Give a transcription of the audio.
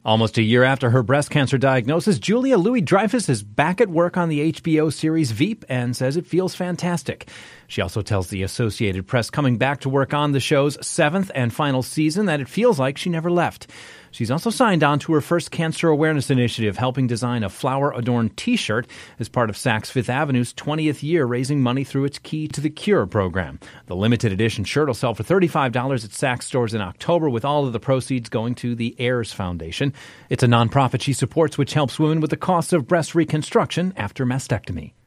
Almost a year after her breast cancer diagnosis, Julia Louis-Dreyfus is back at work on the HBO series Veep and says it feels fantastic. She also tells the Associated Press coming back to work on the show's 7th and final season that it feels like she never left. She's also signed on to her first cancer awareness initiative, helping design a flower-adorned T-shirt as part of Saks Fifth Avenue's 20th year, raising money through its Key to the Cure program. The limited edition shirt will sell for $35 at Saks stores in October, with all of the proceeds going to the Heirs Foundation. It's a nonprofit she supports, which helps women with the costs of breast reconstruction after mastectomy.